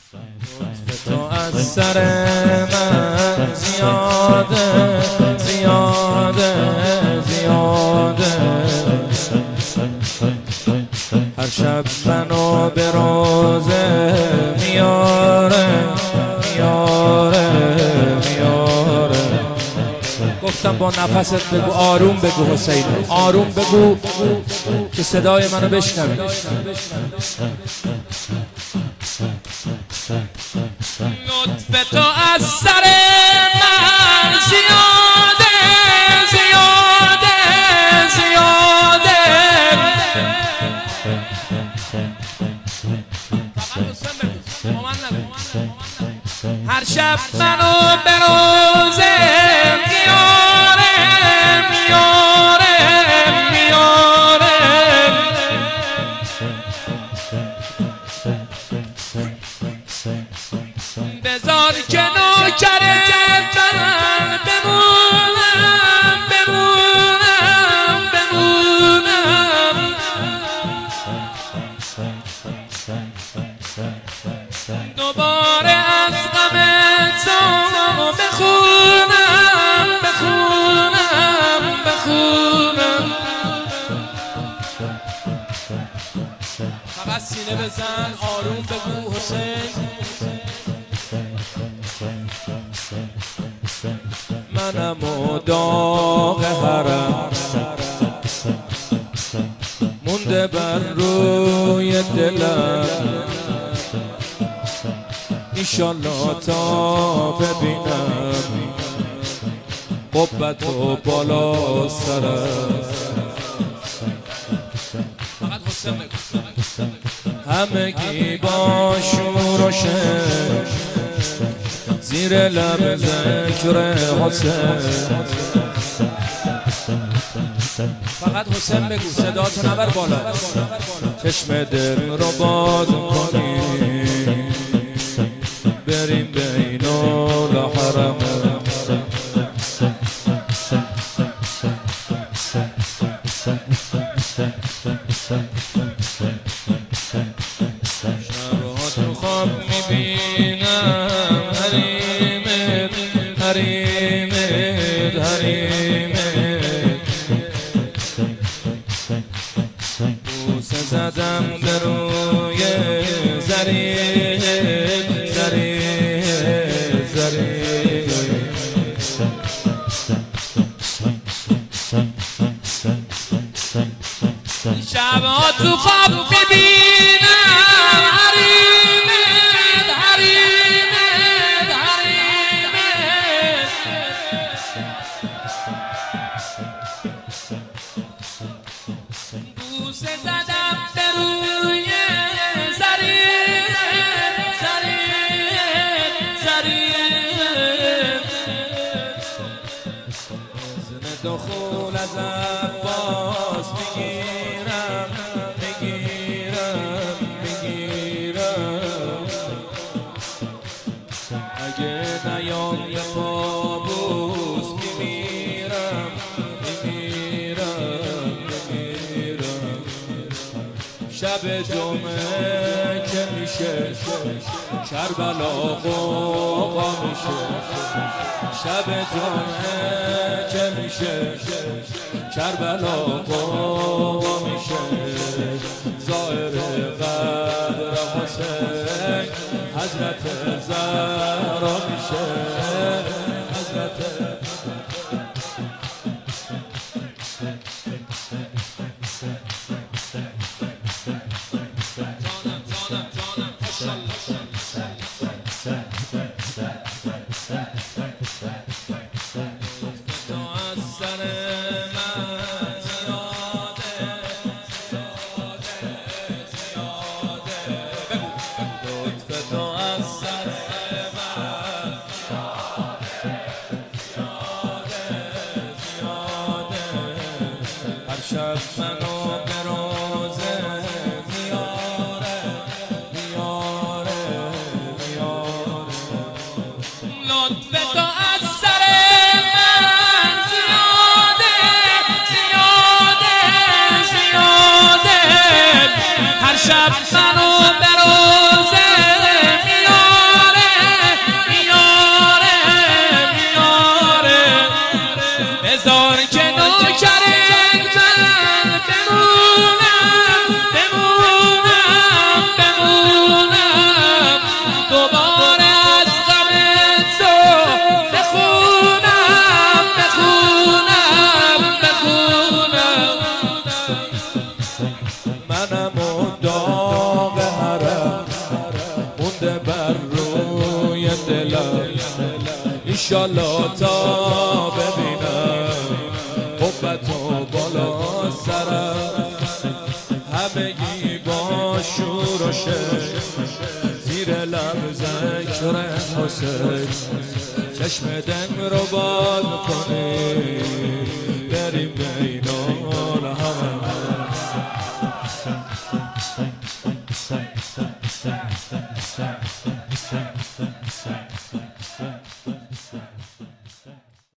لطف تو از سر من زیاده زیاده زیاده، هر شب منو به روزه میاره میاره میاره. گفتم با نفست بگو، آروم بگو حسین، آروم بگو که صدای منو بشنوی. لطف تو از سر من زیاده زیاده زیاده، هر شب منو به روزه میاره میاره میاره. بذار که نوکر من بمونم بمونم بمونم، دوباره از غم تو بخونم بخونم بخونم. فقط سینه بزن، آروم بگو حسین. منم و داغ حرم مونده بر روی دلم، ایشالله تا ببینم قبت و بالا سرم. همگی با شور و شر زیر لب ذکر حسین. فقط حسین بگو، صداتو نبر بالا. چشم دل رو باز کنی بریم بین الحرم. شبها تو خواب میبینم حریمت حریمت حریمت، بوسه زدم به روی زریت زریت زریت. شبها تو خواب میبینم حریمت حریمت حریمت، بوسه زدم به روی زریت زریت زریت. اذن دخول از عباس میگیرم میگیرم میگیرم، اگه نیام به پابوس میمیرم میمیرم میمیرم. شب جمعه که میشه کربلا قوقا میشه، شب جمعه که میشه کربلا قوقا میشه. زائر قبر حسین حضرت زهرا میشه حضرت. شب منو به روزه میاره میاره میاره. لطف تو از سر من زیاده زیاده زیاده، هر شب منو به روزه میاره مونده بر روی دلم، ایشالله تا ببینم حبتو بالا سرم، همگی با شور و شش زیر لب ذکر حسین، چشم دم رو باز کنی بریم بین الهمه.